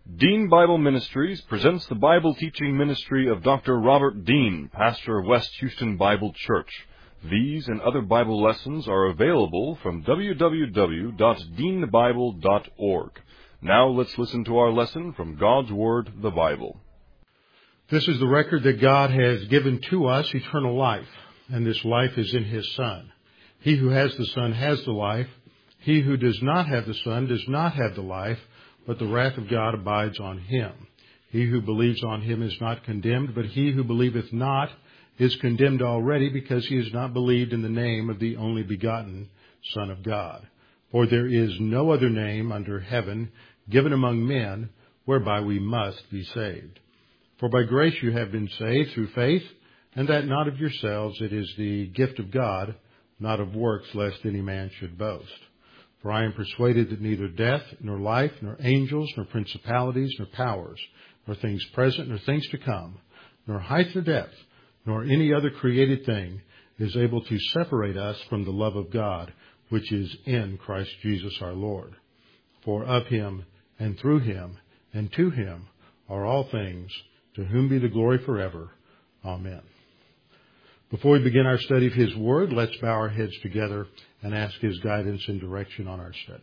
Dean Bible Ministries presents the Bible teaching ministry of Dr. Robert Dean, pastor of West Houston Bible Church. These and other Bible lessons are available from www.deanbible.org. Now let's listen to our lesson from God's Word, the Bible. This is the record that God has given to us, eternal life, and this life is in His Son. He who has the Son has the life. He who does not have the Son does not have the life, but the wrath of God abides on him. He who believes on him is not condemned, but he who believeth not is condemned already, because he has not believed in the name of the only begotten Son of God. For there is no other name under heaven given among men whereby we must be saved. For by grace you have been saved through faith, and that not of yourselves, it is the gift of God, not of works, lest any man should boast. For I am persuaded that neither death, nor life, nor angels, nor principalities, nor powers, nor things present, nor things to come, nor height nor depth, nor any other created thing is able to separate us from the love of God, which is in Christ Jesus our Lord. For of him, and through him, and to him are all things, to whom be the glory forever. Amen. Before we begin our study of His Word, let's bow our heads together and ask His guidance and direction on our study.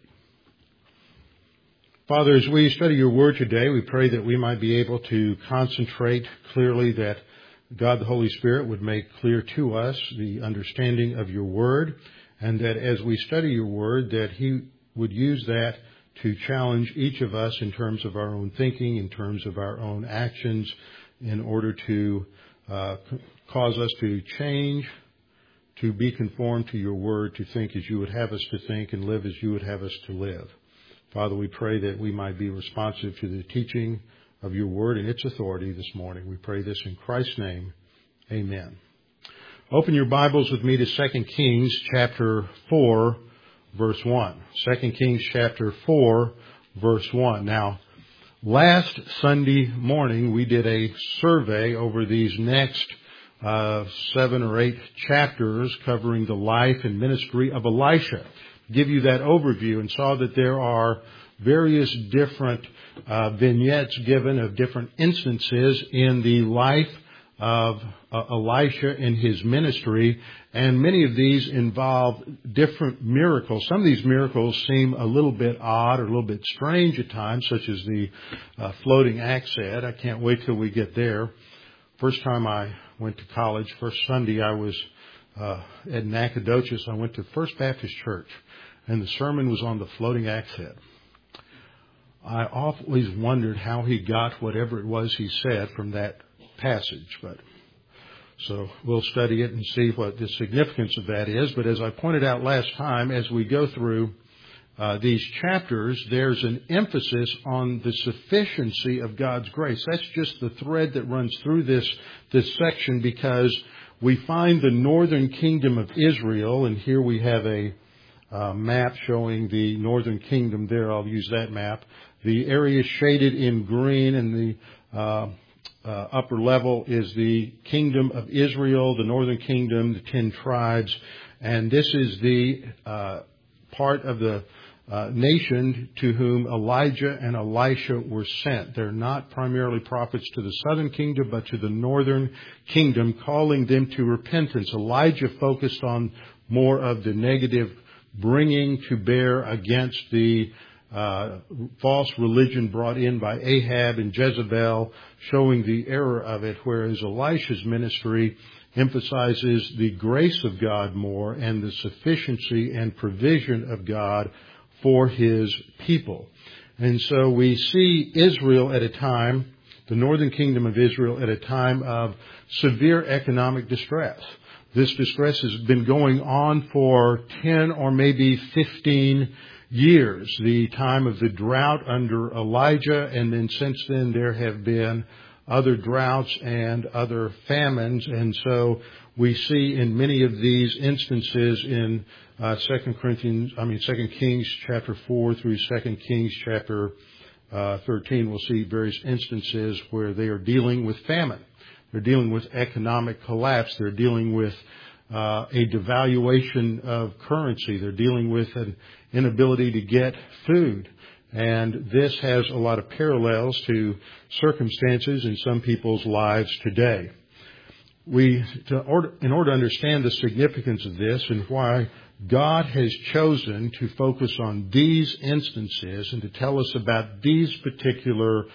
Father, as we study Your Word today, we pray that we might be able to concentrate clearly, that God the Holy Spirit would make clear to us the understanding of Your Word, and that as we study Your Word, that He would use that to challenge each of us in terms of our own thinking, in terms of our own actions, in order to cause us to change, to be conformed to Your Word, to think as You would have us to think and live as You would have us to live. Father, we pray that we might be responsive to the teaching of Your Word and its authority this morning. We pray this in Christ's name. Amen. Open your Bibles with me to 2 Kings chapter 4, verse 1. 2 Kings chapter 4, verse 1. Now, last Sunday morning, we did a survey over these next 7 or 8 chapters covering the life and ministry of Elisha. Give you that overview, and saw that there are various different vignettes given of different instances in the life of Elisha and his ministry, and many of these involve different miracles. Some of these miracles seem a little bit odd or a little bit strange at times, such as the floating axe head. I can't wait till we get there. First time I went to college, first Sunday I was at Nacogdoches. I went to First Baptist Church, and the sermon was on the floating axe head. I always wondered how he got whatever it was he said from that passage, so we'll study it and see what the significance of that is. But as I pointed out last time, as we go through these chapters, there's an emphasis on the sufficiency of God's grace. That's just the thread that runs through this section, because we find the northern kingdom of Israel, and here we have a map showing the northern kingdom there. I'll use that map. The area shaded in green, and the upper level is the kingdom of Israel, the northern kingdom, the 10 tribes. And this is the part of the nation to whom Elijah and Elisha were sent. They're not primarily prophets to the southern kingdom, but to the northern kingdom, calling them to repentance. Elijah focused on more of the negative, bringing to bear against the false religion brought in by Ahab and Jezebel, showing the error of it, whereas Elisha's ministry emphasizes the grace of God more and the sufficiency and provision of God for His people. And so we see Israel at a time, the northern kingdom of Israel, at a time of severe economic distress. This distress has been going on for 10 or maybe 15 years, the time of the drought under Elijah, and then since then there have been other droughts and other famines. And so we see in many of these instances in 2 Kings chapter 4 through 2 Kings chapter 13, we'll see various instances where they are dealing with famine. They're dealing with economic collapse. They're dealing with a devaluation of currency. They're dealing with an inability to get food. And this has a lot of parallels to circumstances in some people's lives today. In order to understand the significance of this and why God has chosen to focus on these instances and to tell us about these particular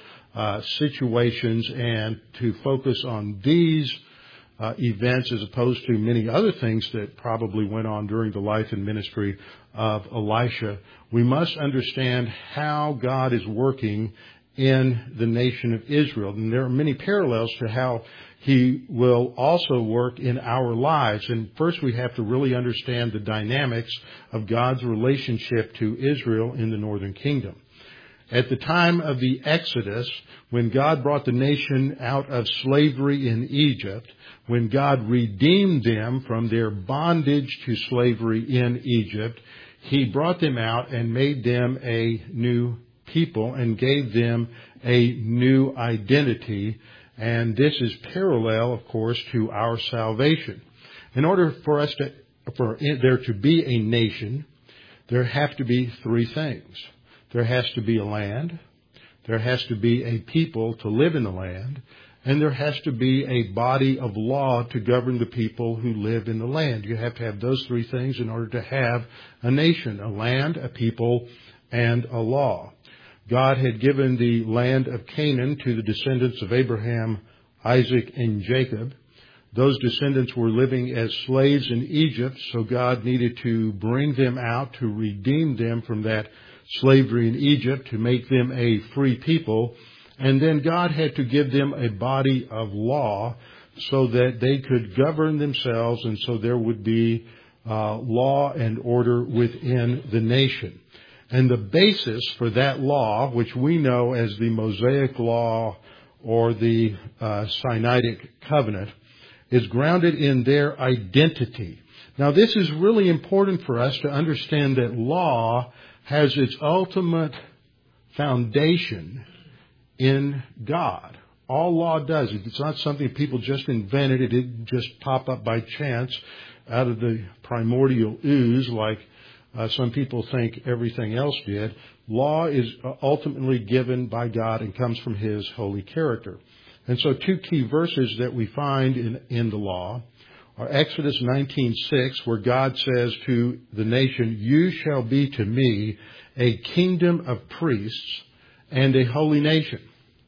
situations and to focus on these events as opposed to many other things that probably went on during the life and ministry of Elisha, we must understand how God is working in the nation of Israel. And there are many parallels to how He will also work in our lives. And first we have to really understand the dynamics of God's relationship to Israel in the northern kingdom. At the time of the Exodus, when God brought the nation out of slavery in Egypt, when God redeemed them from their bondage to slavery in Egypt, He brought them out and made them a new people and gave them a new identity. And this is parallel, of course, to our salvation. In order for there to be a nation, there have to be three things. There has to be a land, there has to be a people to live in the land, and there has to be a body of law to govern the people who live in the land. You have to have those three things in order to have a nation, a land, a people, and a law. God had given the land of Canaan to the descendants of Abraham, Isaac, and Jacob. Those descendants were living as slaves in Egypt, so God needed to bring them out to redeem them from that slavery in Egypt, to make them a free people. And then God had to give them a body of law so that they could govern themselves, and so there would be law and order within the nation. And the basis for that law, which we know as the Mosaic Law or the Sinaitic Covenant, is grounded in their identity. Now, this is really important for us to understand that law has its ultimate foundation in God. All law does. It's not something people just invented. It didn't just pop up by chance out of the primordial ooze like some people think everything else did. Law is ultimately given by God and comes from His holy character. And so two key verses that we find in the law are Exodus 19:6, where God says to the nation, "You shall be to me a kingdom of priests and a holy nation."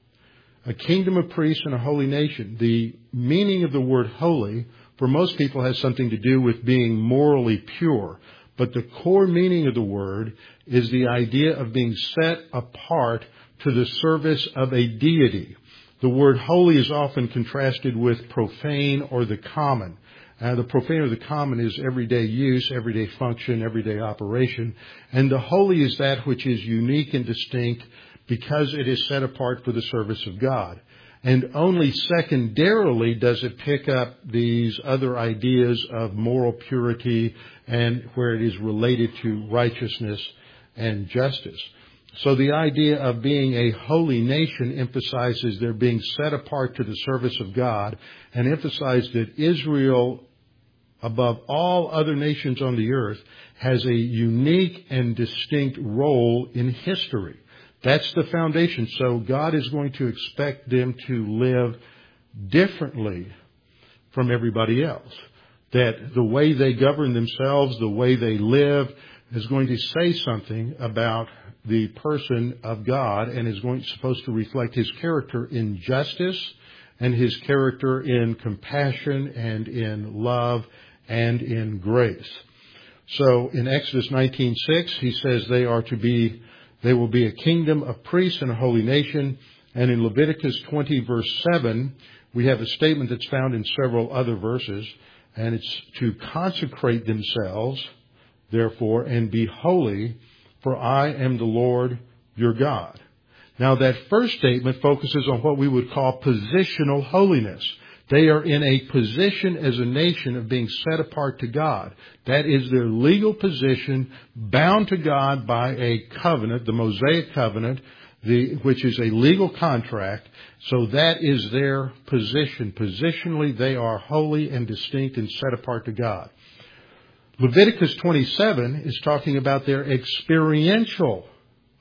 A kingdom of priests and a holy nation. The meaning of the word holy for most people has something to do with being morally pure. But the core meaning of the word is the idea of being set apart to the service of a deity. The word holy is often contrasted with profane or the common. The profane or the common is everyday use, everyday function, everyday operation. And the holy is that which is unique and distinct because it is set apart for the service of God. And only secondarily does it pick up these other ideas of moral purity and where it is related to righteousness and justice. So the idea of being a holy nation emphasizes their being set apart to the service of God, and emphasizes that Israel, above all other nations on the earth, has a unique and distinct role in history. That's the foundation. So God is going to expect them to live differently from everybody else. That the way they govern themselves, the way they live, is going to say something about the person of God, and is supposed to reflect His character in justice and His character in compassion and in love and in grace. So in Exodus 19:6, He says they will be a kingdom of priests and a holy nation. And in Leviticus 20 verse 7, we have a statement that's found in several other verses, and it's to consecrate themselves, therefore, and be holy, for I am the Lord your God. Now that first statement focuses on what we would call positional holiness. They are in a position as a nation of being set apart to God. That is their legal position, bound to God by a covenant, the Mosaic covenant, which is a legal contract. So that is their position. Positionally, they are holy and distinct and set apart to God. Leviticus 27 is talking about their experiential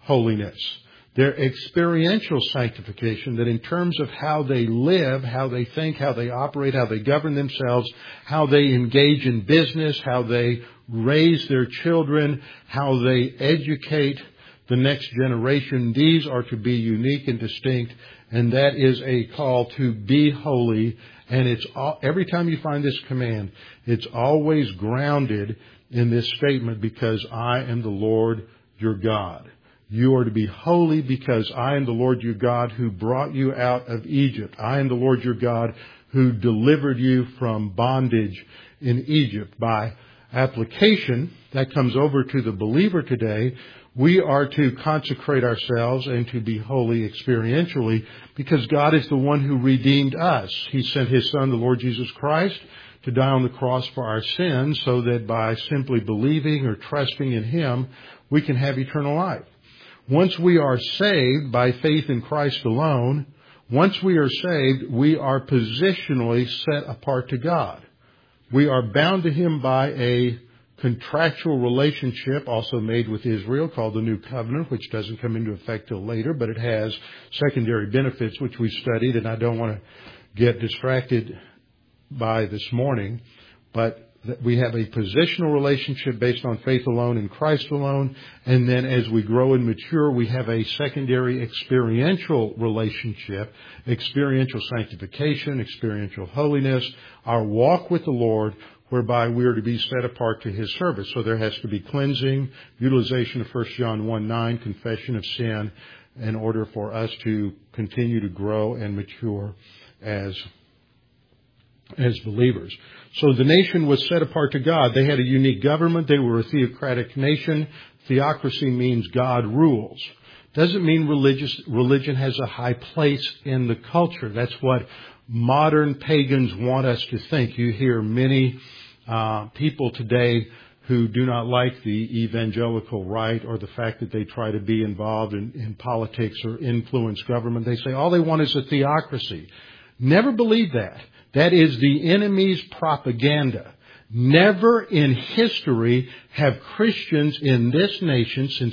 holiness. Their experiential sanctification, that in terms of how they live, how they think, how they operate, how they govern themselves, how they engage in business, how they raise their children, how they educate the next generation, these are to be unique and distinct, and that is a call to be holy. And it's every time you find this command, it's always grounded in this statement, because I am the Lord your God. You are to be holy because I am the Lord your God who brought you out of Egypt. I am the Lord your God who delivered you from bondage in Egypt. By application, that comes over to the believer today. We are to consecrate ourselves and to be holy experientially because God is the one who redeemed us. He sent His Son, the Lord Jesus Christ, to die on the cross for our sins so that by simply believing or trusting in Him, we can have eternal life. Once we are saved by faith in Christ alone, once we are saved, we are positionally set apart to God. We are bound to Him by a contractual relationship also made with Israel called the New Covenant, which doesn't come into effect till later, but it has secondary benefits which we studied, and I don't want to get distracted by this morning, but we have a positional relationship based on faith alone in Christ alone, and then as we grow and mature, we have a secondary experiential relationship, experiential sanctification, experiential holiness, our walk with the Lord, whereby we are to be set apart to His service. So there has to be cleansing, utilization of 1 John 1:9, confession of sin, in order for us to continue to grow and mature as believers. So the nation was set apart to God. They had a unique government. They were a theocratic nation. Theocracy means God rules. Doesn't mean religion has a high place in the culture. That's what modern pagans want us to think. You hear many people today who do not like the evangelical right or the fact that they try to be involved in politics or influence government. They say all they want is a theocracy. Never believe that. That is the enemy's propaganda. Never in history have Christians in this nation since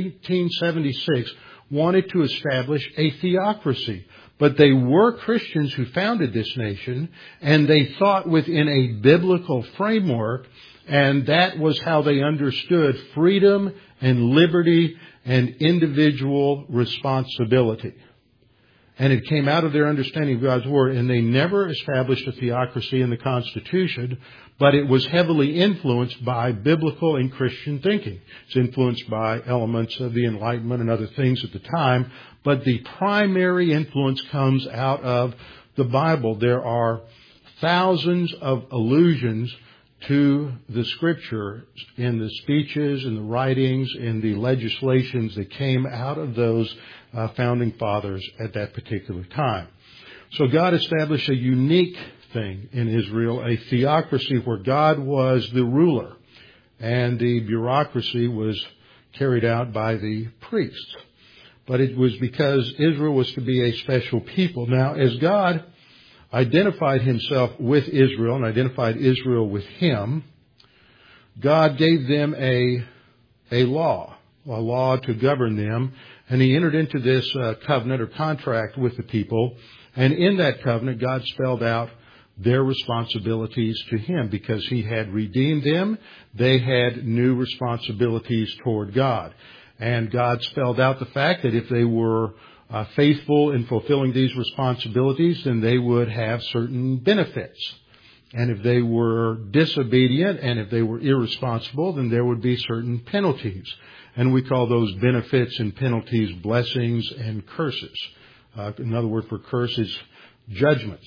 1776 wanted to establish a theocracy. But they were Christians who founded this nation, and they thought within a biblical framework, and that was how they understood freedom and liberty and individual responsibility. And it came out of their understanding of God's Word, and they never established a theocracy in the Constitution, but it was heavily influenced by biblical and Christian thinking. It's influenced by elements of the Enlightenment and other things at the time, but the primary influence comes out of the Bible. There are thousands of allusions to the Scripture in the speeches, in the writings, in the legislations that came out of those founding fathers at that particular time. So God established a unique thing in Israel, a theocracy where God was the ruler and the bureaucracy was carried out by the priests. But it was because Israel was to be a special people. Now, as God identified Himself with Israel and identified Israel with Him, God gave them a law to govern them. And He entered into this covenant or contract with the people. And in that covenant, God spelled out their responsibilities to Him because He had redeemed them. They had new responsibilities toward God. And God spelled out the fact that if they were faithful in fulfilling these responsibilities, then they would have certain benefits. And if they were disobedient and if they were irresponsible, then there would be certain penalties. And we call those benefits and penalties blessings and curses. Another word for curse is judgments.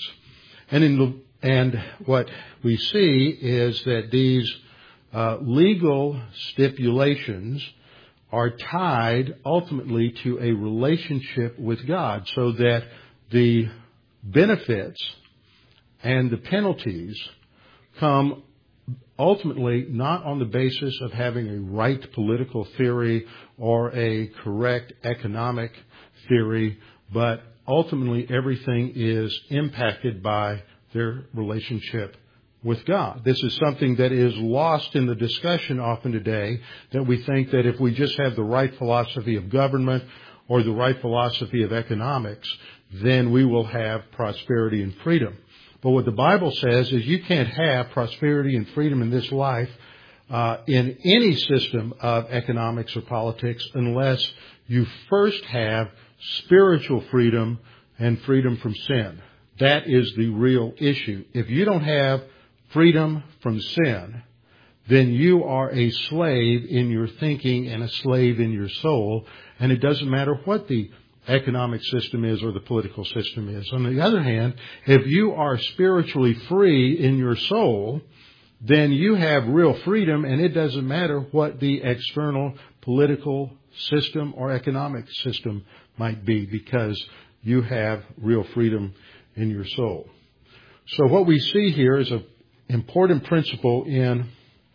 And what we see is that these legal stipulations are tied ultimately to a relationship with God, so that the benefits and the penalties come ultimately not on the basis of having a right political theory or a correct economic theory, but ultimately everything is impacted by their relationship with God. This is something that is lost in the discussion often today, that we think that if we just have the right philosophy of government or the right philosophy of economics, then we will have prosperity and freedom. But what the Bible says is you can't have prosperity and freedom in this life in any system of economics or politics unless you first have spiritual freedom and freedom from sin. That is the real issue. If you don't have freedom from sin, then you are a slave in your thinking and a slave in your soul, and it doesn't matter what the economic system is or the political system is. On the other hand, if you are spiritually free in your soul, then you have real freedom, and it doesn't matter what the external political system or economic system might be, because you have real freedom in your soul. So what we see here is an important principle in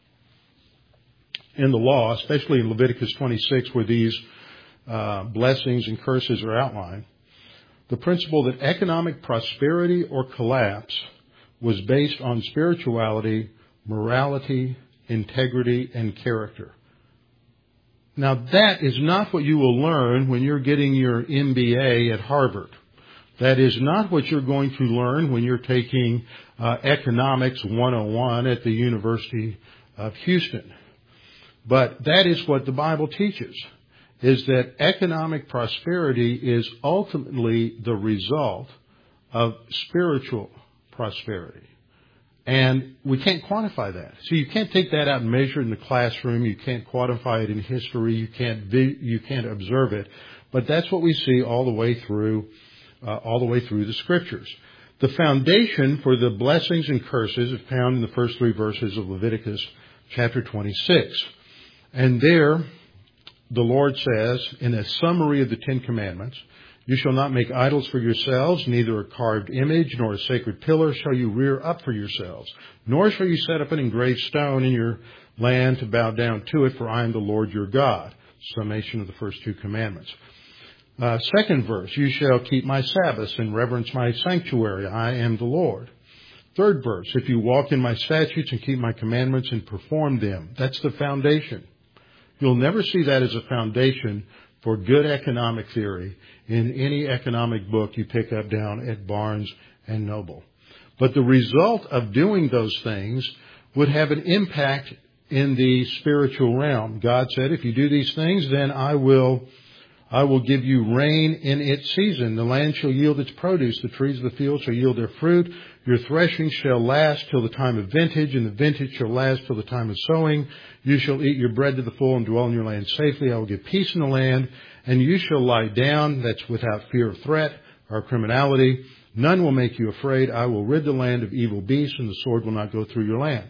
the law, especially in Leviticus 26, where these blessings and curses are outlined. The principle that economic prosperity or collapse was based on spirituality, morality, integrity, and character. Now, that is not what you will learn when you're getting your MBA at Harvard. That is not what you're going to learn when you're taking Economics 101 at the University of Houston. But that is what the Bible teaches, is that economic prosperity is ultimately the result of spiritual prosperity. And we can't quantify that. So you can't take that out and measure it in the classroom. You can't quantify it in history. You can't observe it. But that's what we see all the way through the Scriptures. The foundation for the blessings and curses is found in the first 3 verses of Leviticus chapter 26. And there, the Lord says, in a summary of the 10 Commandments, "You shall not make idols for yourselves, neither a carved image nor a sacred pillar shall you rear up for yourselves, nor shall you set up an engraved stone in your land to bow down to it, for I am the Lord your God." Summation of the first 2 commandments. Second verse, "You shall keep my Sabbaths and reverence my sanctuary. I am the Lord." Third verse, "If you walk in my statutes and keep my commandments and perform them." That's the foundation. You'll never see that as a foundation for good economic theory in any economic book you pick up down at Barnes and Noble. But the result of doing those things would have an impact in the spiritual realm. God said, if you do these things, then I will give you rain in its season. The land shall yield its produce. The trees of the field shall yield their fruit. Your threshing shall last till the time of vintage, and the vintage shall last till the time of sowing. You shall eat your bread to the full and dwell in your land safely. I will give peace in the land, and you shall lie down. That's without fear of threat or criminality. None will make you afraid. I will rid the land of evil beasts, and the sword will not go through your land.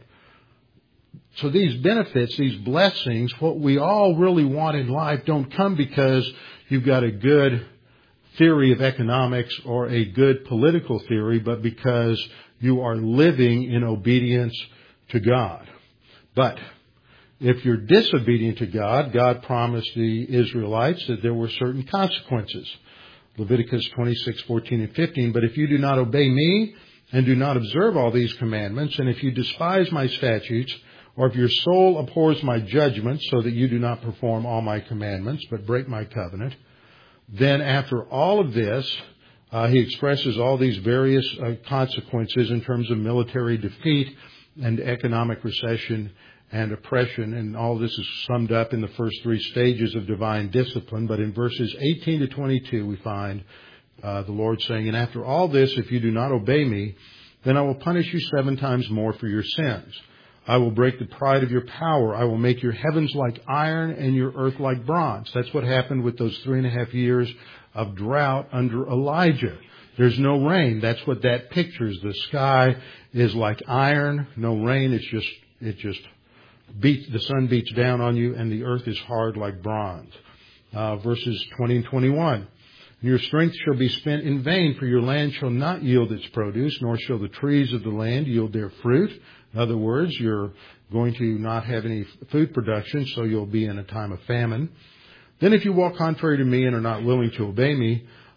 So these benefits, these blessings, what we all really want in life don't come because you've got a good theory of economics or a good political theory, but because you are living in obedience to God. But if you're disobedient to God, God promised the Israelites that there were certain consequences. Leviticus 26:14 and 15, "But if you do not obey me and do not observe all these commandments, and if you despise my statutes, or if your soul abhors my judgments so that you do not perform all my commandments, but break my covenant," then after all of this, he expresses all these various consequences in terms of military defeat and economic recession and oppression. And all this is summed up in the first 3 stages of divine discipline. But in verses 18 to 22, we find the Lord saying, "And after all this, if you do not obey me, then I will punish you 7 times more for your sins. I will break the pride of your power. I will make your heavens like iron and your earth like bronze." That's what happened with those 3.5 years of drought under Elijah. There's no rain. That's what that pictures. The sky is like iron, no rain. It just beats, the sun beats down on you, and the earth is hard like bronze. Verses 20 and 21. "Your strength shall be spent in vain, for your land shall not yield its produce, nor shall the trees of the land yield their fruit." In other words, you're going to not have any food production, so you'll be in a time of famine. "Then if you walk contrary to me and are not willing to obey me,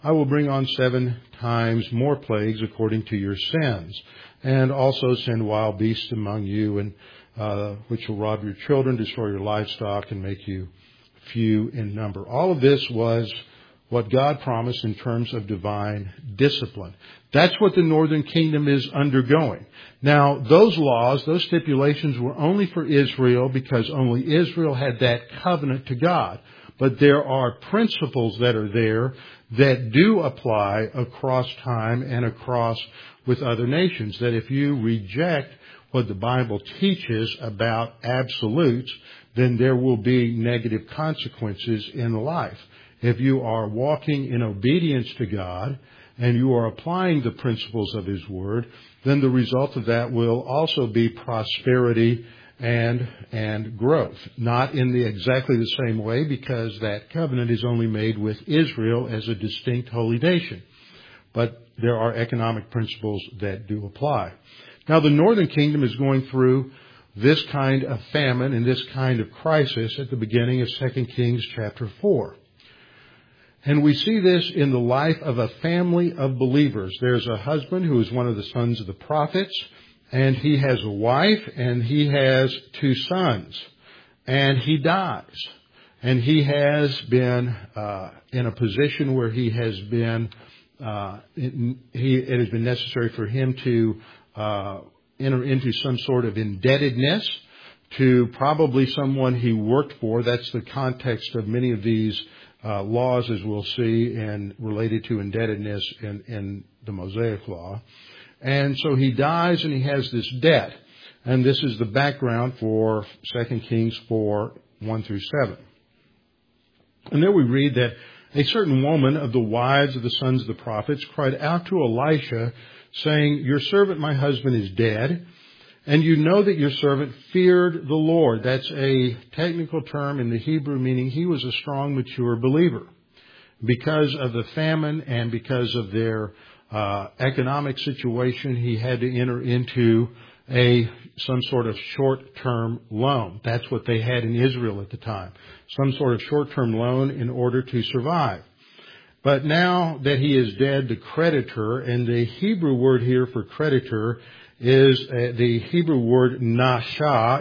I will bring on 7 times more plagues according to your sins, and also send wild beasts among you, and which will rob your children, destroy your livestock, and make you few in number. All of this was what God promised in terms of divine discipline. That's what the northern kingdom is undergoing. Now, those laws, those stipulations were only for Israel because only Israel had that covenant to God. But there are principles that are there that do apply across time and across with other nations. That if you reject what the Bible teaches about absolutes, then there will be negative consequences in life. If you are walking in obedience to God and you are applying the principles of His Word, then the result of that will also be prosperity and growth. Not in exactly the same way, because that covenant is only made with Israel as a distinct holy nation. But there are economic principles that do apply. Now, the northern kingdom is going through this kind of famine and this kind of crisis at the beginning of 2 Kings chapter 4. And we see this in the life of a family of believers. There's a husband who is one of the sons of the prophets, and he has a wife, and he has 2 sons, and he dies. And he has been in a position where he has been, it has been necessary for him to enter into some sort of indebtedness to probably someone he worked for. That's the context of many of these laws, as we'll see, and related to indebtedness in the Mosaic Law. And so he dies and he has this debt. And this is the background for 2 Kings 4, 1 through 7. And there we read that a certain woman of the wives of the sons of the prophets cried out to Elisha, saying, "Your servant, my husband, is dead, and you know that your servant feared the Lord." That's a technical term in the Hebrew meaning he was a strong, mature believer. Because of the famine and because of their economic situation, he had to enter into some sort of short-term loan. That's what they had in Israel at the time. Some sort of short-term loan in order to survive. But now that he is dead, the creditor, and the Hebrew word here for creditor is the Hebrew word nasha,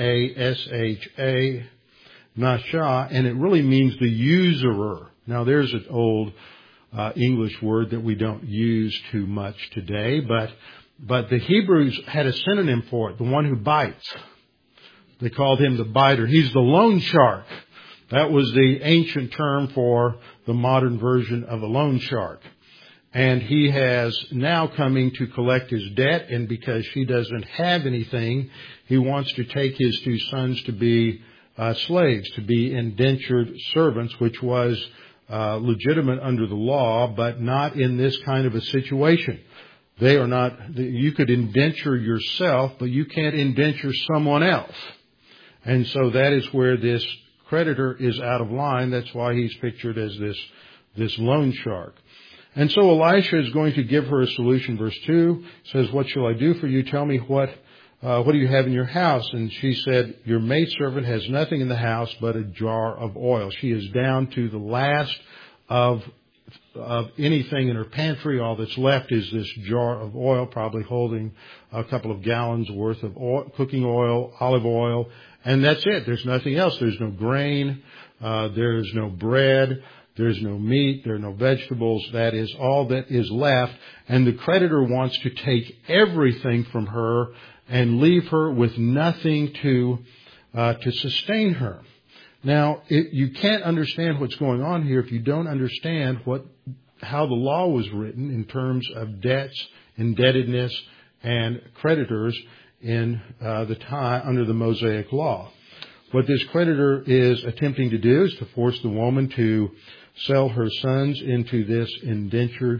N-A-S-H-A, nasha, and it really means the usurer. Now there's an old English word that we don't use too much today, but the Hebrews had a synonym for it, the one who bites. They called him the biter. He's the loan shark. That was the ancient term for the modern version of a loan shark. And he has now coming to collect his debt, and because she doesn't have anything, he wants to take his 2 sons to be slaves, to be indentured servants, which was legitimate under the law, but not in this kind of a situation. They are not, you could indenture yourself, but you can't indenture someone else. And so that is where this creditor is out of line. That's why he's pictured as this loan shark. And so Elisha is going to give her a solution. Verse 2 says, "What shall I do for you? Tell me what do you have in your house?" And she said, "Your maidservant has nothing in the house but a jar of oil." She is down to the last of anything in her pantry. All that's left is this jar of oil, probably holding a couple of gallons worth of oil, cooking oil, olive oil, and that's it. There's nothing else. There's no grain. There's no bread. There's no meat. There are no vegetables. That is all that is left. And the creditor wants to take everything from her and leave her with nothing to sustain her. Now, you can't understand what's going on here if you don't understand how the law was written in terms of debts, indebtedness, and creditors in the time under the Mosaic Law. What this creditor is attempting to do is to force the woman to sell her sons into this indentured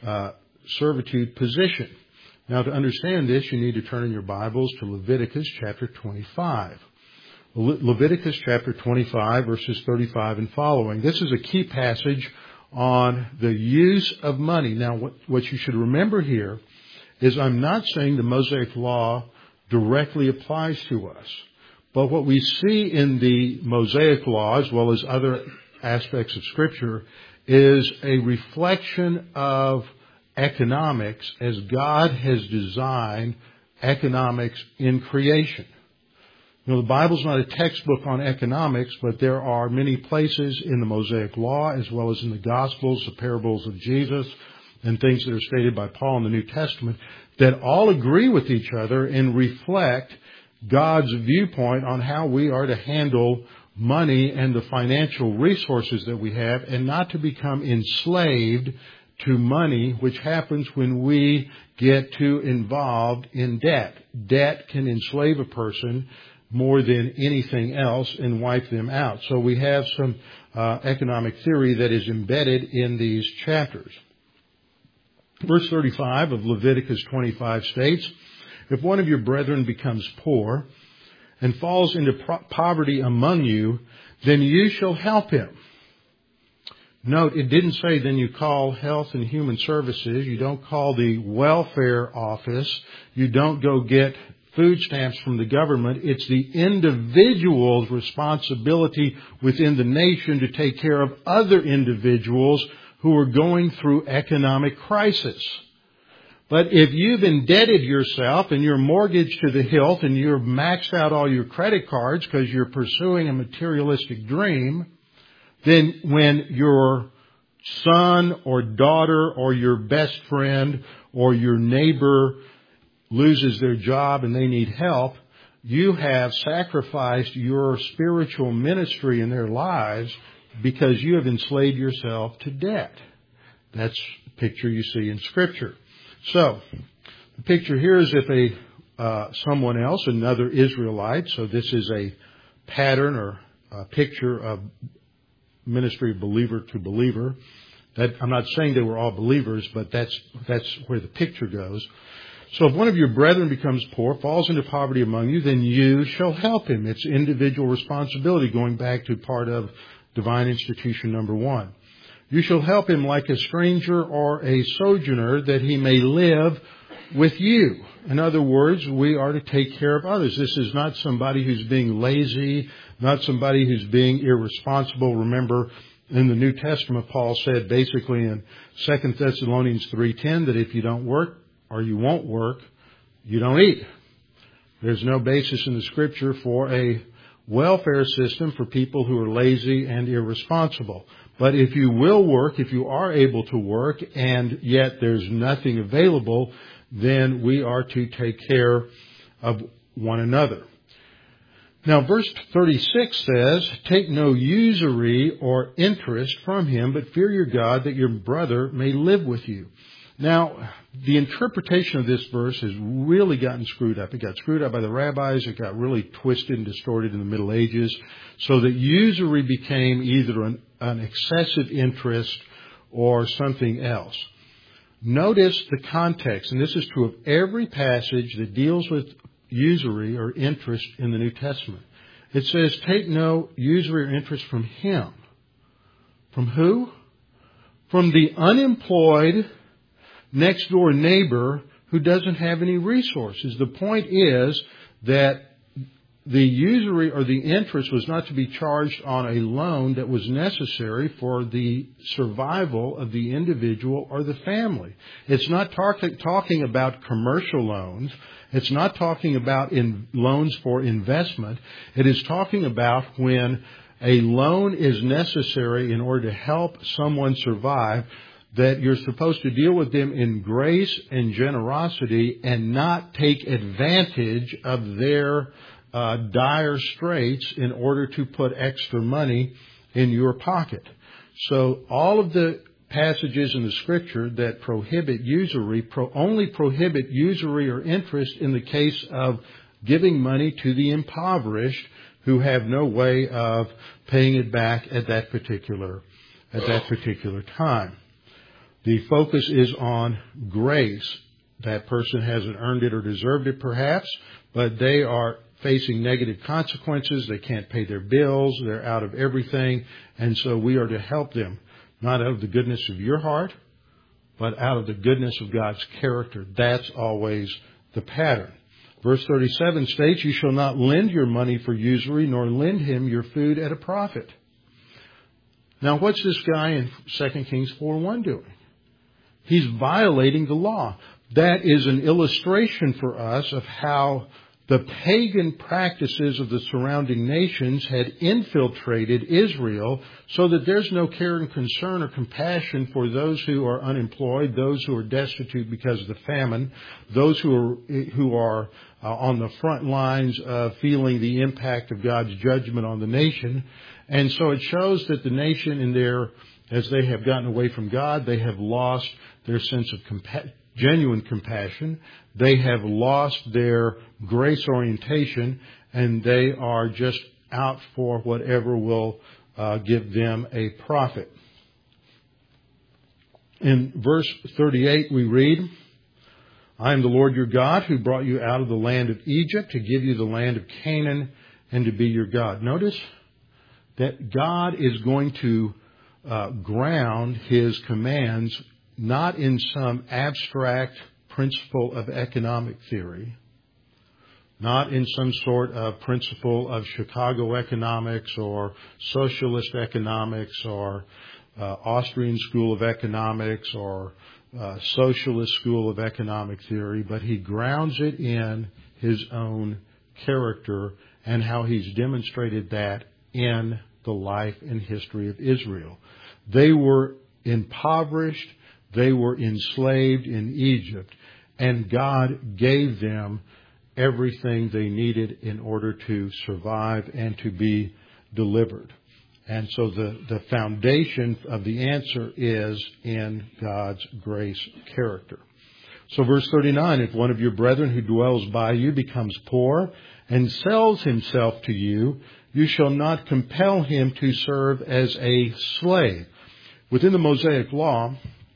servitude position. Now, to understand this, you need to turn in your Bibles to Leviticus chapter 25. Leviticus chapter 25, verses 35 and following. This is a key passage on the use of money. Now, what you should remember here is I'm not saying the Mosaic Law directly applies to us. But what we see in the Mosaic Law, as well as other aspects of Scripture, is a reflection of economics as God has designed economics in creation. You know, the Bible's not a textbook on economics, but there are many places in the Mosaic Law, as well as in the Gospels, the parables of Jesus, and things that are stated by Paul in the New Testament, that all agree with each other and reflect God's viewpoint on how we are to handle money and the financial resources that we have, and not to become enslaved to money, which happens when we get too involved in debt. Debt can enslave a person more than anything else and wipe them out. So we have some economic theory that is embedded in these chapters. Verse 35 of Leviticus 25 states, "If one of your brethren becomes poor and falls into poverty among you, then you shall help him." Note, it didn't say then you call Health and Human Services. You don't call the welfare office. You don't go get food stamps from the government. It's the individual's responsibility within the nation to take care of other individuals who are going through economic crisis. But if you've indebted yourself and you're mortgaged to the hilt and you've maxed out all your credit cards because you're pursuing a materialistic dream, then when your son or daughter or your best friend or your neighbor loses their job and they need help, you have sacrificed your spiritual ministry in their lives because you have enslaved yourself to debt. That's the picture you see in Scripture. So, the picture here is if someone else, another Israelite, so this is a pattern or a picture of ministry of believer to believer. That, I'm not saying they were all believers, but that's where the picture goes. So if one of your brethren becomes poor, falls into poverty among you, then you shall help him. It's individual responsibility, going back to part of divine institution number 1. You shall help him like a stranger or a sojourner, that he may live with you. In other words, we are to take care of others. This is not somebody who's being lazy, not somebody who's being irresponsible. Remember, in the New Testament, Paul said basically in 2 Thessalonians 3:10 that if you don't work or you won't work, you don't eat. There's no basis in the Scripture for a welfare system for people who are lazy and irresponsible. But if you will work, if you are able to work, and yet there's nothing available, then we are to take care of one another. Now, verse 36 says, "Take no usury or interest from him, but fear your God, that your brother may live with you." Now, the interpretation of this verse has really gotten screwed up. It got screwed up by the rabbis. It got really twisted and distorted in the Middle Ages, so that usury became either an excessive interest or something else. Notice the context, and this is true of every passage that deals with usury or interest in the New Testament. It says, take no usury or interest from him. From who? From the unemployed next door neighbor who doesn't have any resources. The point is that the usury or the interest was not to be charged on a loan that was necessary for the survival of the individual or the family. It's not talking about commercial loans. It's not talking about loans for investment. It is talking about when a loan is necessary in order to help someone survive, that you're supposed to deal with them in grace and generosity and not take advantage of their dire straits in order to put extra money in your pocket. So all of the passages in the Scripture that prohibit usury only prohibit usury or interest in the case of giving money to the impoverished who have no way of paying it back at that particular time. The focus is on grace. That person hasn't earned it or deserved it perhaps, but they are facing negative consequences. They can't pay their bills. They're out of everything. And so we are to help them, not out of the goodness of your heart, but out of the goodness of God's character. That's always the pattern. Verse 37 states, you shall not lend your money for usury, nor lend him your food at a profit. Now, what's this guy in 2 Kings 4:1 doing? He's violating the law. That is an illustration for us of how the pagan practices of the surrounding nations had infiltrated Israel, so that there's no care and concern or compassion for those who are unemployed, those who are destitute because of the famine, those who are on the front lines of feeling the impact of God's judgment on the nation. And so it shows that the nation, as they have gotten away from God, they have lost their sense of genuine compassion. They have lost their grace orientation, and they are just out for whatever will give them a profit. In verse 38 we read, I am the Lord your God who brought you out of the land of Egypt to give you the land of Canaan and to be your God. Notice that God is going to ground His commands not in some abstract principle of economic theory, not in some sort of principle of Chicago economics or socialist economics or Austrian school of economics or socialist school of economic theory, but He grounds it in His own character and how He's demonstrated that in the life and history of Israel. They were impoverished. They were enslaved in Egypt, and God gave them everything they needed in order to survive and to be delivered. And so the foundation of the answer is in God's grace character. So verse 39, if one of your brethren who dwells by you becomes poor and sells himself to you, you shall not compel him to serve as a slave. Within the Mosaic Law,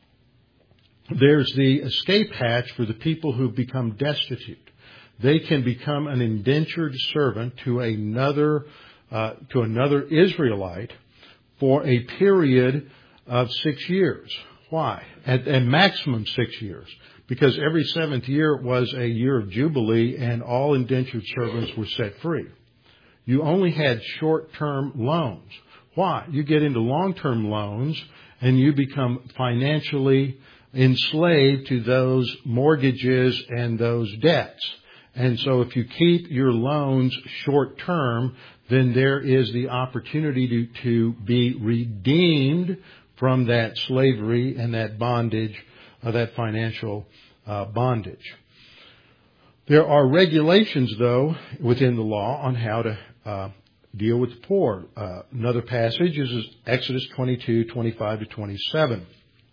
there's the escape hatch for the people who become destitute. They can become an indentured servant to another Israelite for a period of 6 years. Why? At maximum 6 years. Because every seventh year was a year of Jubilee and all indentured servants were set free. You only had short-term loans. Why? You get into long-term loans and you become financially enslaved to those mortgages and those debts. And so if you keep your loans short term, then there is the opportunity to be redeemed from that slavery and that bondage, that financial bondage. There are regulations, though, within the law on how to deal with the poor. Another passage is Exodus 22:25-27.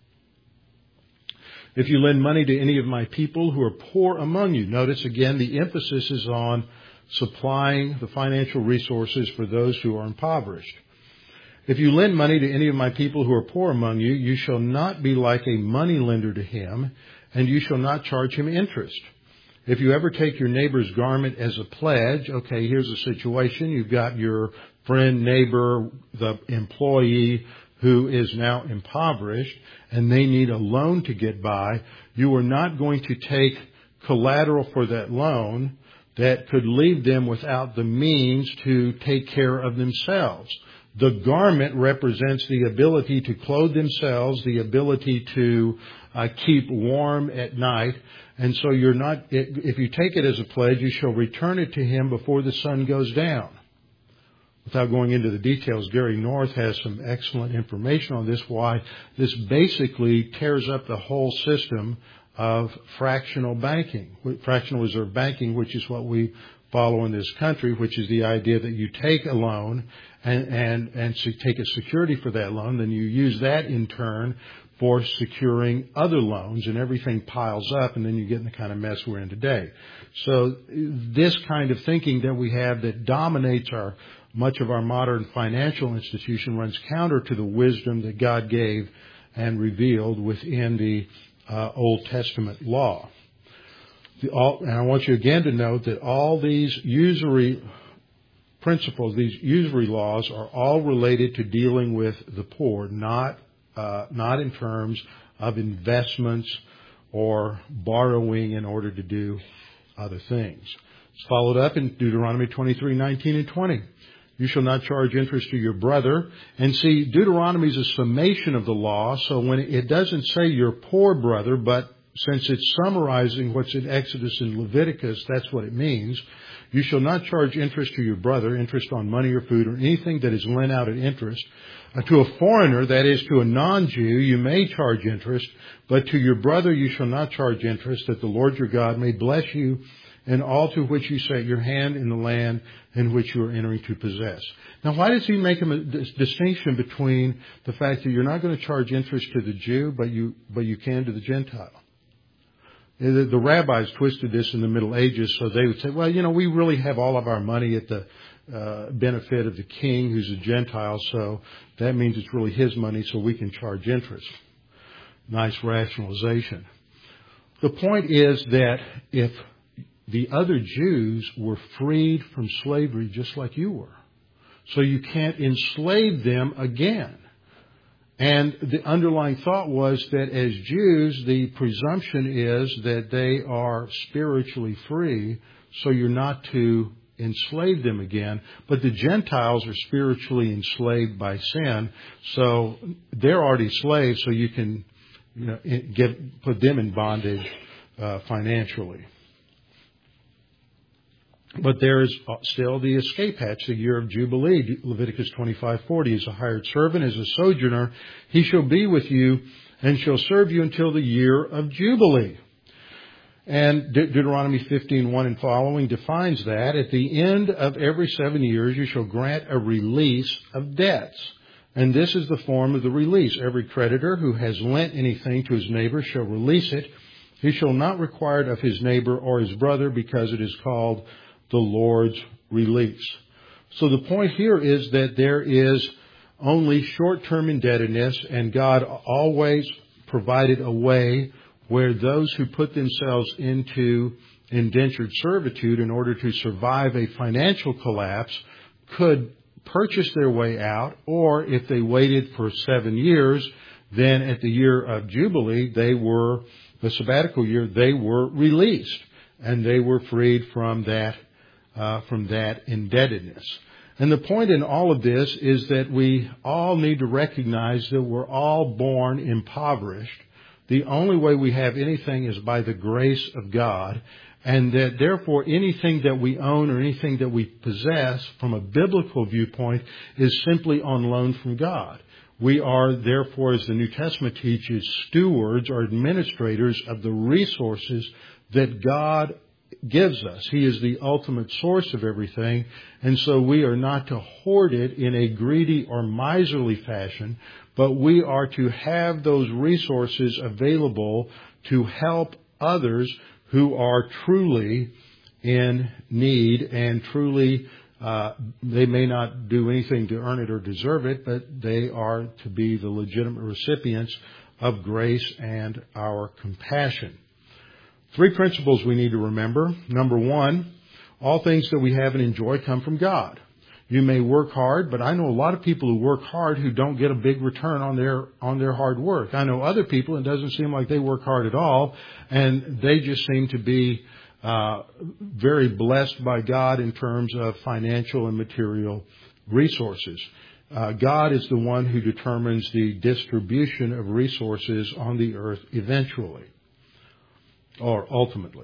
If you lend money to any of my people who are poor among you, notice again the emphasis is on supplying the financial resources for those who are impoverished. If you lend money to any of my people who are poor among you, you shall not be like a money lender to him, and you shall not charge him interest. If you ever take your neighbor's garment as a pledge, okay, here's a situation. You've got your friend, neighbor, the employee who is now impoverished, and they need a loan to get by. You are not going to take collateral for that loan that could leave them without the means to take care of themselves. The garment represents the ability to clothe themselves, the ability to keep warm at night. And so you're not, if you take it as a pledge, you shall return it to him before the sun goes down. Without going into the details, Gary North has some excellent information on this, why this basically tears up the whole system of fractional banking, fractional reserve banking, which is what we follow in this country, which is the idea that you take a loan and take a security for that loan, then you use that in turn for securing other loans, and everything piles up, and then you get in the kind of mess we're in today. So this kind of thinking that we have that dominates much of our modern financial institution runs counter to the wisdom that God gave and revealed within the Old Testament law. And I want you again to note that all these usury principles, these usury laws, are all related to dealing with the poor, not in terms of investments or borrowing in order to do other things. It's followed up in Deuteronomy 23:19 and 20. You shall not charge interest to your brother. And see, Deuteronomy is a summation of the law. So when it doesn't say your poor brother, but since it's summarizing what's in Exodus and Leviticus, that's what it means. You shall not charge interest to your brother, interest on money or food or anything that is lent out at interest. To a foreigner, that is to a non-Jew, you may charge interest, but to your brother you shall not charge interest, that the Lord your God may bless you in all to which you set your hand in the land in which you are entering to possess. Now, why does he make a distinction between the fact that you're not going to charge interest to the Jew, but you can to the Gentile? The rabbis twisted this in the Middle Ages, so they would say, well, we really have all of our money at the benefit of the king who's a Gentile, so that means it's really his money, so we can charge interest. Nice rationalization. The point is that if the other Jews were freed from slavery just like you were, so you can't enslave them again. And the underlying thought was that as Jews, the presumption is that they are spiritually free, so you're not to enslave them again. But the Gentiles are spiritually enslaved by sin, so they're already slaves, so you can put them in bondage financially. But there is still the escape hatch, the year of Jubilee. Leviticus 25:40 is a hired servant, as a sojourner. He shall be with you and shall serve you until the year of Jubilee. And Deuteronomy 15:1 and following defines that. At the end of every 7 years, you shall grant a release of debts. And this is the form of the release. Every creditor who has lent anything to his neighbor shall release it. He shall not require it of his neighbor or his brother, because it is called the Lord's release. So the point here is that there is only short-term indebtedness, and God always provided a way where those who put themselves into indentured servitude in order to survive a financial collapse could purchase their way out, or if they waited for 7 years, then at the year of Jubilee, the sabbatical year, they were released, and they were freed from that indebtedness. And the point in all of this is that we all need to recognize that we're all born impoverished. The only way we have anything is by the grace of God, and that therefore anything that we own or anything that we possess from a biblical viewpoint is simply on loan from God. We are, therefore, as the New Testament teaches, stewards or administrators of the resources that God gives us. He is the ultimate source of everything, and so we are not to hoard it in a greedy or miserly fashion, but we are to have those resources available to help others who are truly in need, and truly they may not do anything to earn it or deserve it, but they are to be the legitimate recipients of grace and our compassion. 3 principles we need to remember. Number 1, all things that we have and enjoy come from God. You may work hard, but I know a lot of people who work hard who don't get a big return on their hard work. I know other people, it doesn't seem like they work hard at all, and they just seem to be very blessed by God in terms of financial and material resources. God is the one who determines the distribution of resources on the earth eventually, or ultimately.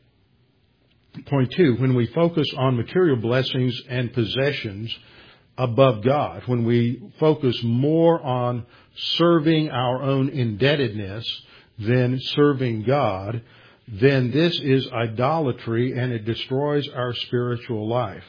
Point 2, when we focus on material blessings and possessions above God, when we focus more on serving our own indebtedness than serving God, then this is idolatry, and it destroys our spiritual life.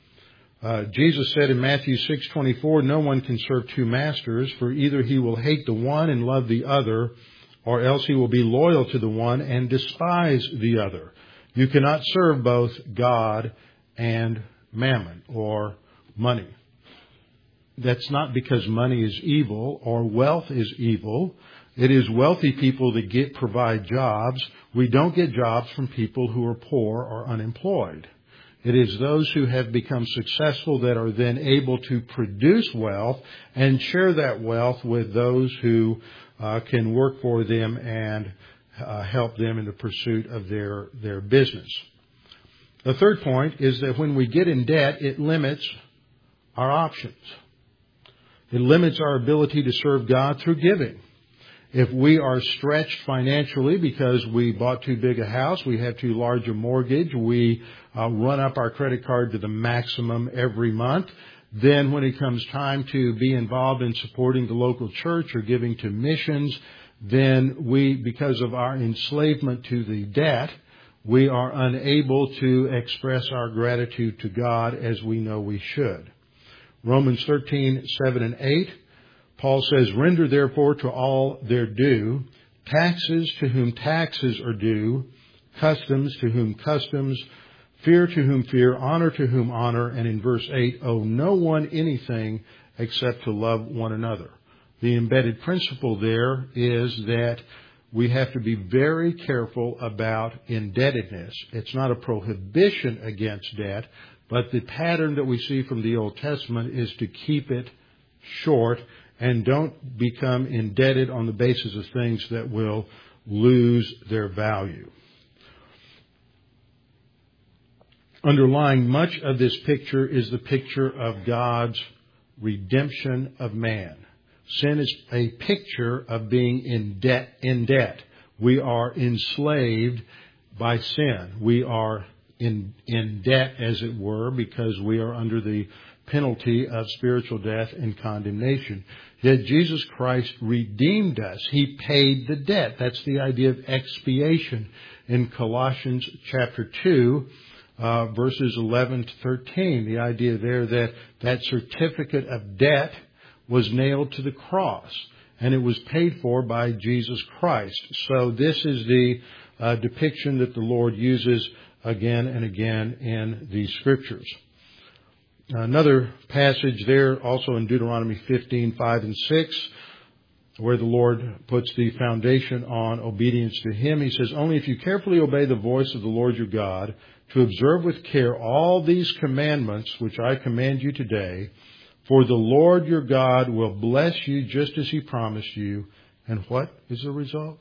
Jesus said in Matthew 6:24, no one can serve 2 masters, for either he will hate the one and love the other, or else he will be loyal to the one and despise the other. You cannot serve both God and mammon, or money. That's not because money is evil or wealth is evil. It is wealthy people that provide jobs. We don't get jobs from people who are poor or unemployed. It is those who have become successful that are then able to produce wealth and share that wealth with those who can work for them and help them in the pursuit of their business. The third point is that when we get in debt, it limits our options. It limits our ability to serve God through giving. If we are stretched financially because we bought too big a house, we have too large a mortgage, we run up our credit card to the maximum every month, then when it comes time to be involved in supporting the local church or giving to missions, then we, because of our enslavement to the debt, we are unable to express our gratitude to God as we know we should. Romans 13:7 and 8, Paul says, "Render therefore to all their due, taxes to whom taxes are due, customs to whom customs, fear to whom fear, honor to whom honor," and in verse 8, "Owe no one anything except to love one another." The embedded principle there is that we have to be very careful about indebtedness. It's not a prohibition against debt, but the pattern that we see from the Old Testament is to keep it short and don't become indebted on the basis of things that will lose their value. Underlying much of this picture is the picture of God's redemption of man. Sin is a picture of being in debt. We are enslaved by sin. We are in debt, as it were, because we are under the penalty of spiritual death and condemnation. Yet Jesus Christ redeemed us. He paid the debt. That's the idea of expiation in Colossians chapter 2, verses 11 to 13. The idea there that certificate of debt was nailed to the cross, and it was paid for by Jesus Christ. So this is the depiction that the Lord uses again and again in the Scriptures. Another passage there, also in Deuteronomy 15:5 and 6, where the Lord puts the foundation on obedience to Him. He says, "Only if you carefully obey the voice of the Lord your God, to observe with care all these commandments which I command you today, for the Lord your God will bless you just as He promised you." And what is the result?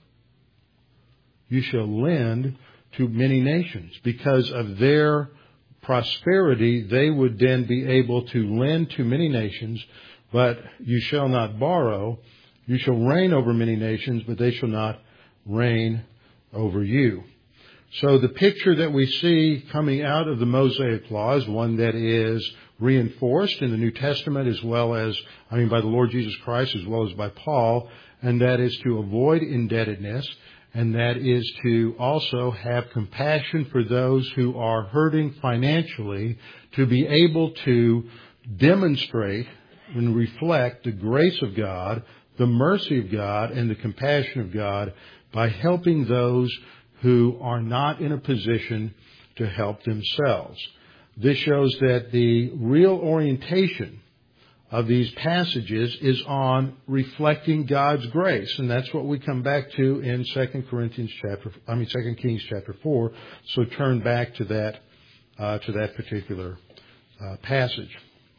You shall lend to many nations. Because of their prosperity, they would then be able to lend to many nations, but you shall not borrow. You shall reign over many nations, but they shall not reign over you. So the picture that we see coming out of the Mosaic Law is one that is reinforced in the New Testament as well as, by the Lord Jesus Christ as well as by Paul, and that is to avoid indebtedness, and that is to also have compassion for those who are hurting financially, to be able to demonstrate and reflect the grace of God, the mercy of God, and the compassion of God by helping those who are not in a position to help themselves. This shows that the real orientation of these passages is on reflecting God's grace, and that's what we come back to in 2 Kings chapter 4. So turn back to that particular passage.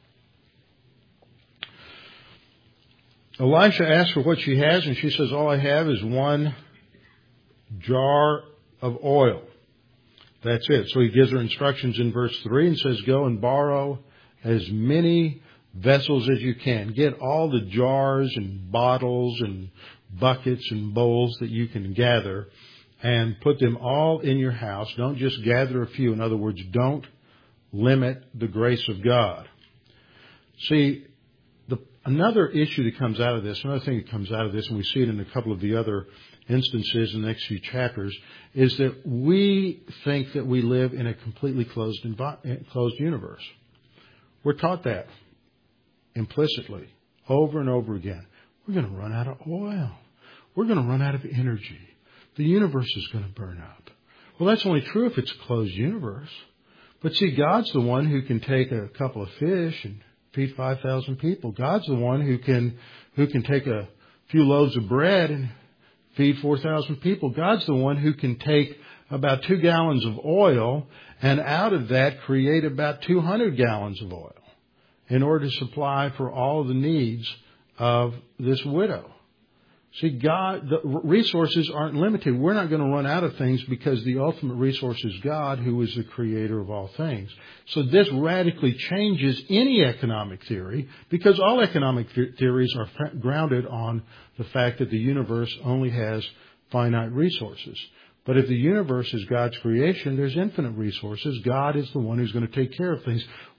Elisha asks for what she has, and she says, "All I have is one jar of oil." That's it. So he gives her instructions in verse 3 and says, "Go and borrow as many vessels as you can. Get all the jars and bottles and buckets and bowls that you can gather and put them all in your house. Don't just gather a few. In other words, don't limit the grace of God." See, another issue that comes out of this, another thing that comes out of this, and we see it in a couple of the other instances in the next few chapters, is that we think that we live in a completely closed universe. We're taught that implicitly over and over again. We're going to run out of oil. We're going to run out of energy. The universe is going to burn up. Well, that's only true if it's a closed universe. But see, God's the one who can take a couple of fish and feed 5,000 people. God's the one who can take a few loaves of bread and feed 4,000 people. God's the one who can take about 2 gallons of oil and out of that create about 200 gallons of oil in order to supply for all of the needs of this widow. See, the resources aren't limited. We're not going to run out of things because the ultimate resource is God, who is the creator of all things. So this radically changes any economic theory, because all economic theories are grounded on the fact that the universe only has finite resources. But if the universe is God's creation, there's infinite resources. God is the one who's going to take care of things.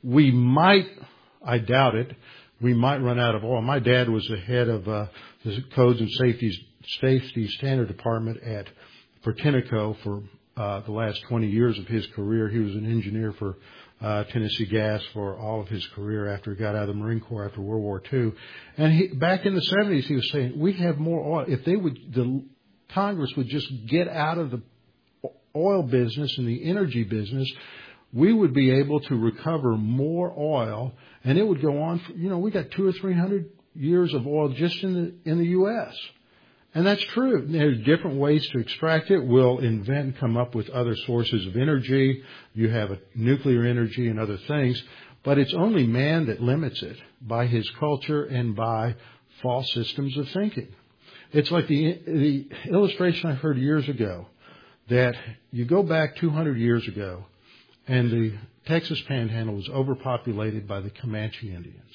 I doubt it, we might run out of oil. My dad was the head of the Codes and Safety Standard Department for Tenneco for the last 20 years of his career. He was an engineer for Tennessee Gas for all of his career after he got out of the Marine Corps after World War II. And back in the 70s, he was saying, we have more oil. If the Congress would just get out of the oil business and the energy business, we would be able to recover more oil, and it would go on for, we got 200 or 300 years of oil just in the U.S. And that's true. There's different ways to extract it. We'll invent and come up with other sources of energy. You have nuclear energy and other things, but it's only man that limits it by his culture and by false systems of thinking. It's like the illustration I heard years ago, that you go back 200 years ago, and the Texas Panhandle was overpopulated by the Comanche Indians.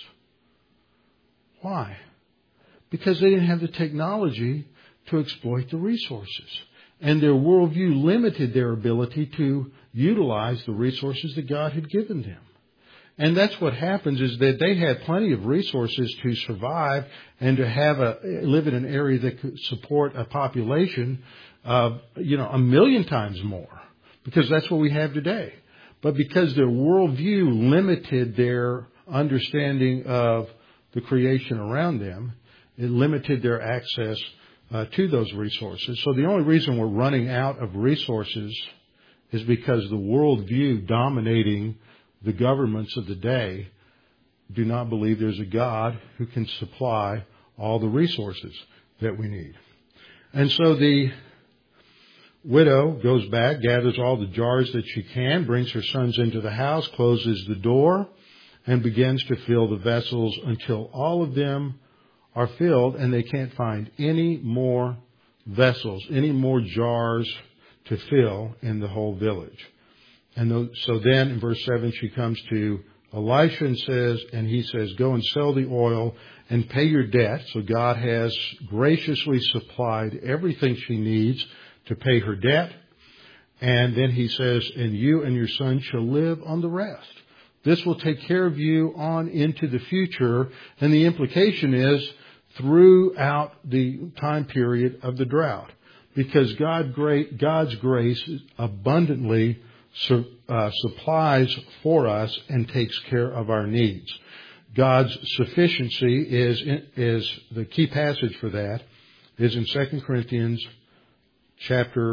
Why? Because they didn't have the technology to exploit the resources. And their worldview limited their ability to utilize the resources that God had given them. And that's what happens, is that they had plenty of resources to survive and to live in an area that could support a population of, 1 million times more. Because that's what we have today. But because their worldview limited their understanding of the creation around them, it limited their access to those resources. So the only reason we're running out of resources is because the worldview dominating the governments of the day do not believe there's a God who can supply all the resources that we need. And so the widow goes back, gathers all the jars that she can, brings her sons into the house, closes the door, and begins to fill the vessels until all of them are filled, and they can't find any more vessels, any more jars to fill in the whole village. And so then in verse 7, she comes to Elisha and he says, go and sell the oil and pay your debt. So God has graciously supplied everything she needs to pay her debt. And then he says, and you and your son shall live on the rest. This will take care of you on into the future. And the implication is throughout the time period of the drought. Because God's grace abundantly supplies for us and takes care of our needs. God's sufficiency is the key passage for that is in 2 Corinthians chapter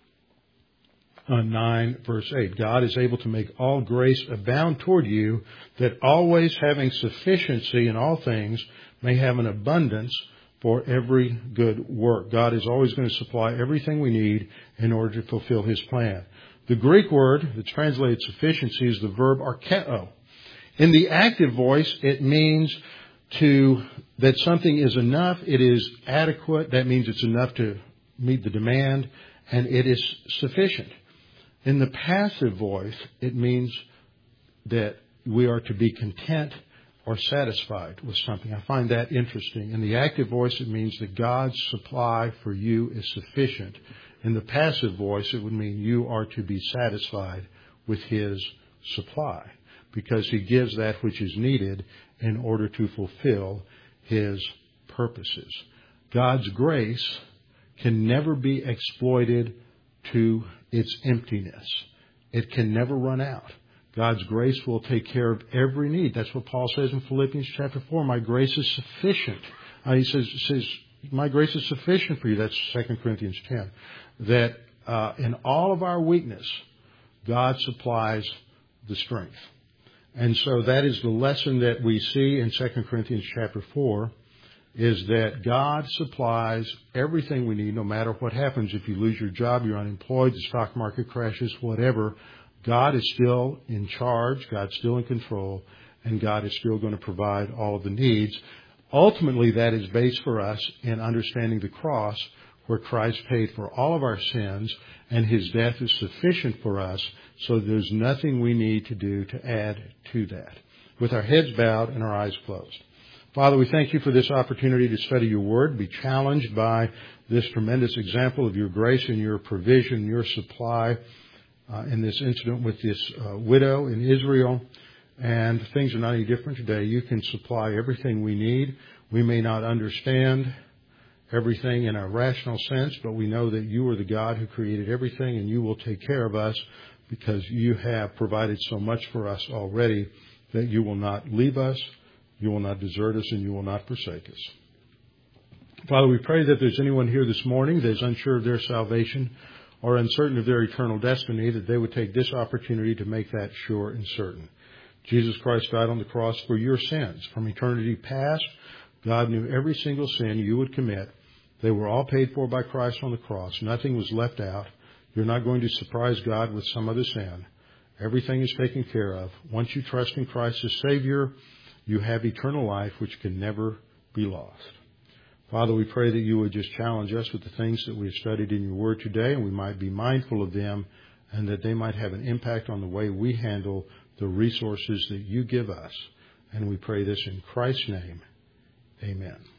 9, verse 8. God is able to make all grace abound toward you, that always having sufficiency in all things may have an abundance for every good work. God is always going to supply everything we need in order to fulfill His plan. The Greek word that's translated sufficiency is the verb archeo. In the active voice, it means that something is enough, it is adequate, that means it's enough to meet the demand, and it is sufficient. In the passive voice, it means that we are to be content or satisfied with something. I find that interesting. In the active voice, it means that God's supply for you is sufficient. In the passive voice, it would mean you are to be satisfied with His supply, because He gives that which is needed in order to fulfill His purposes. God's grace can never be exploited to its emptiness. It can never run out. God's grace will take care of every need. That's what Paul says in Philippians chapter 4. My grace is sufficient. He says, my grace is sufficient for you. That's 2 Corinthians 10. That in all of our weakness, God supplies the strength. And so that is the lesson that we see in 2 Corinthians chapter 4, is that God supplies everything we need no matter what happens. If you lose your job, you're unemployed, the stock market crashes, whatever, God is still in charge, God's still in control, and God is still going to provide all of the needs. Ultimately, that is based for us in understanding the cross, where Christ paid for all of our sins, and His death is sufficient for us, so there's nothing we need to do to add to that. With our heads bowed and our eyes closed. Father, we thank You for this opportunity to study Your Word, be challenged by this tremendous example of Your grace and Your provision, Your supply in this incident with this widow in Israel. And things are not any different today. You can supply everything we need. We may not understand everything in a rational sense, but we know that You are the God who created everything, and You will take care of us because You have provided so much for us already that You will not leave us, You will not desert us, and You will not forsake us. Father, we pray that there's anyone here this morning that is unsure of their salvation or uncertain of their eternal destiny, that they would take this opportunity to make that sure and certain. Jesus Christ died on the cross for your sins. From eternity past, God knew every single sin you would commit. They were all paid for by Christ on the cross. Nothing was left out. You're not going to surprise God with some other sin. Everything is taken care of. Once you trust in Christ as Savior, you have eternal life which can never be lost. Father, we pray that You would just challenge us with the things that we have studied in Your Word today, and we might be mindful of them, and that they might have an impact on the way we handle the resources that You give us. And we pray this in Christ's name. Amen.